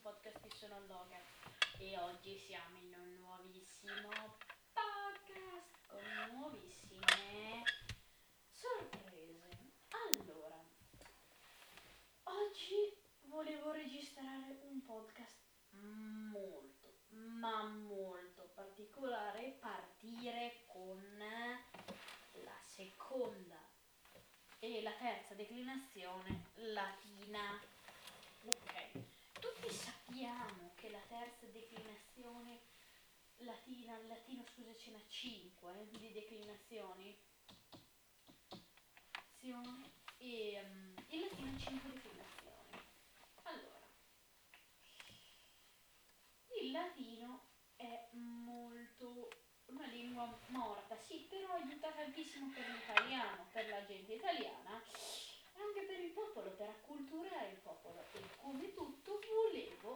podcast di Sono Logan e oggi siamo in un nuovissimo podcast con nuovissime sorprese. Allora, oggi volevo registrare un podcast molto, ma molto particolare, partire con la seconda e la terza declinazione latina. Ok, tutti sappiamo che la terza declinazione latina, il latino scusa ce n'ha 5 di declinazioni e il latino ha 5 declinazioni. Allora, il latino è molto una lingua morta, sì, però aiuta tantissimo per l'italiano, per la gente italiana, anche per il popolo, per acculturare il popolo. E come tutto volevo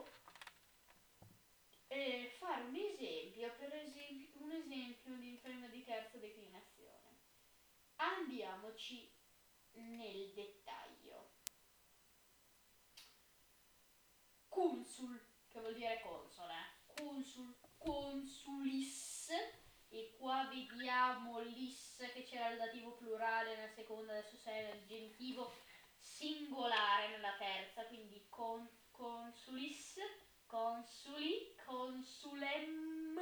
fare un esempio, un esempio di terza declinazione. Andiamoci nel dettaglio. Consul, che vuol dire console, consulis, e qua vediamo l'is che c'era il dativo plurale nella seconda, adesso sei nel genitivo singolare nella terza, quindi consulis, consuli, consulem,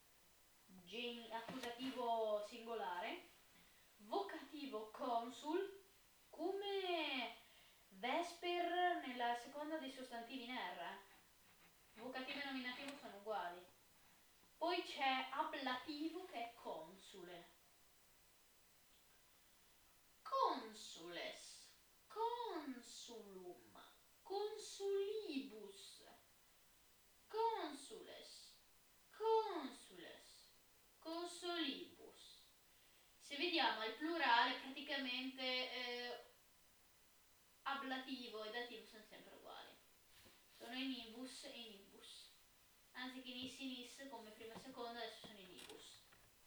accusativo singolare, vocativo consul, come vesper nella seconda dei sostantivi in R. Vocativo e nominativo sono uguali. Poi c'è ablativo che è consule. Consules, consulum, consulibus, consules, consules, consolibus. Se vediamo al plurale praticamente ablativo e dativo sono sempre uguali. Sono in ibus e in ibus. Anziché in is in is come prima e seconda, adesso sono in ibus.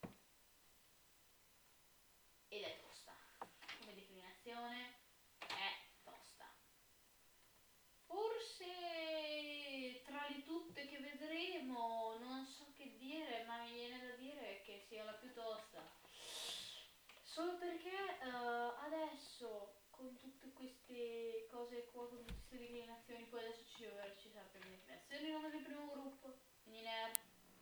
Ed è tosta. Come declinazione è tosta. Forse tra le tutte che vedremo non so che dire, ma mi viene da dire che sia la più tosta. Solo perché adesso con tutte queste cose qua, con tutte queste declinazioni, poi adesso ci sarà per le declinazioni il nome del primo gruppo, quindi ner,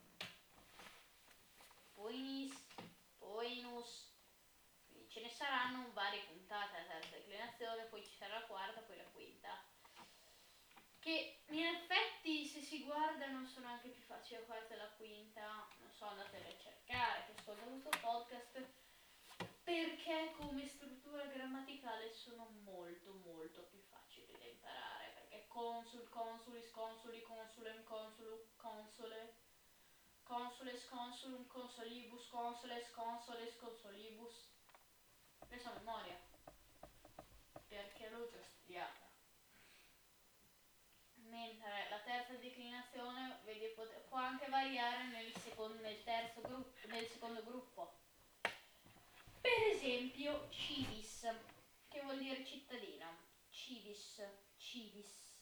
poi nis, poi nus, quindi ce ne saranno varie puntate la terza declinazione, poi ci sarà la quarta, poi la quinta, che in effetti se si guardano sono anche più facili la quarta e la quinta, non so, andatele a cercare, che ascolta questo podcast, perché come struttura grammaticale sono molto molto più facili da imparare, perché consul, consulis, consuli, consulem, consulu, console, consules, consulum, consolibus, consules, consoles, consolibus, preso a memoria, perché l'ho già studiata. Mentre la terza declinazione può anche variare nel secondo gruppo. Per esempio civis, che vuol dire cittadino. Civis, civis,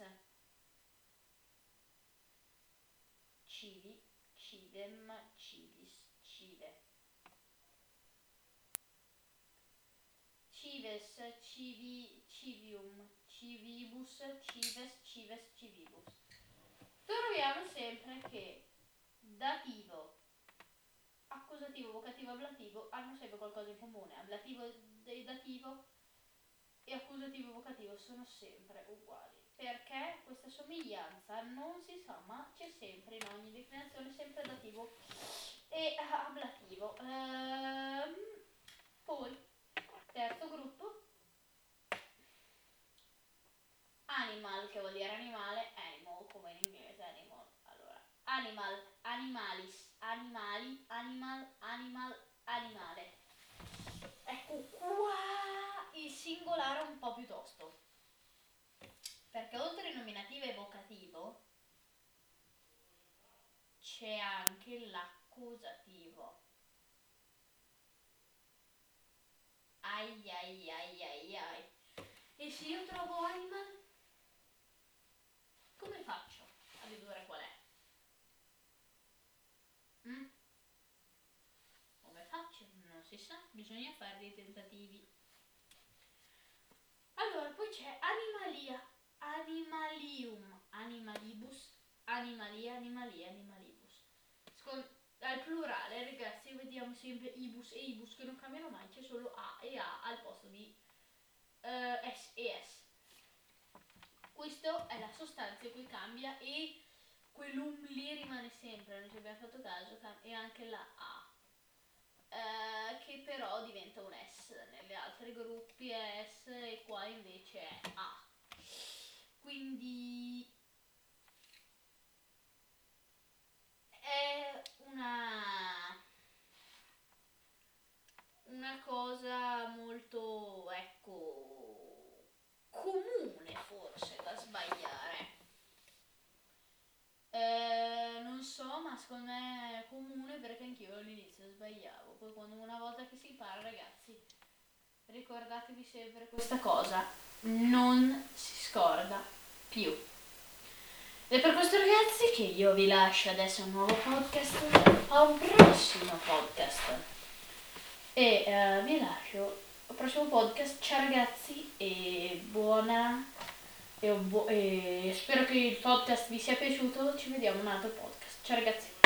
civi, cidem, civis, cide. Cives, civi, civium, civibus, cives, cives, civibus. Troviamo sempre che dativo, accusativo, vocativo, ablativo hanno sempre qualcosa in comune. Ablativo e dativo e accusativo e vocativo sono sempre uguali. Perché questa somiglianza non si sa, ma c'è sempre in ogni declinazione, sempre dativo e ablativo. Poi, terzo gruppo, animal, che vuol dire animale, animal, come in inglese, animal. Allora, animal, animalis, animali, animal, animal, animale. Ecco qua il singolare è un po' più tosto, perché oltre il nominativo e vocativo c'è anche l'accusativo. Ai ai ai ai ai. E se io trovo animal, come faccio si sa, bisogna fare dei tentativi. Allora, poi c'è Animalia, Animalium, Animalibus, Animalia, Animalia, Animalibus. Al plurale, ragazzi, vediamo sempre ibus e ibus che non cambiano mai, c'è solo A e A al posto di S e S. Questa è la sostanza in cui cambia e quell'um lì rimane sempre, non ci abbiamo fatto caso, e anche la A. Che però diventa un S, nelle altre gruppi è S e qua invece è A. Quindi è una cosa molto, ecco, comune forse da sbagliare. Non so, ma secondo me è comune perché anch'io all'inizio sbagliavo. Poi una volta che si impara, ragazzi, ricordatevi sempre questa cosa, non si scorda più. Ed è per questo, ragazzi, che io vi lascio adesso un nuovo podcast, a un prossimo podcast. E vi lascio al prossimo podcast. Ciao ragazzi e buona... E spero che il podcast vi sia piaciuto. Ci vediamo in un altro podcast. Ciao ragazzi.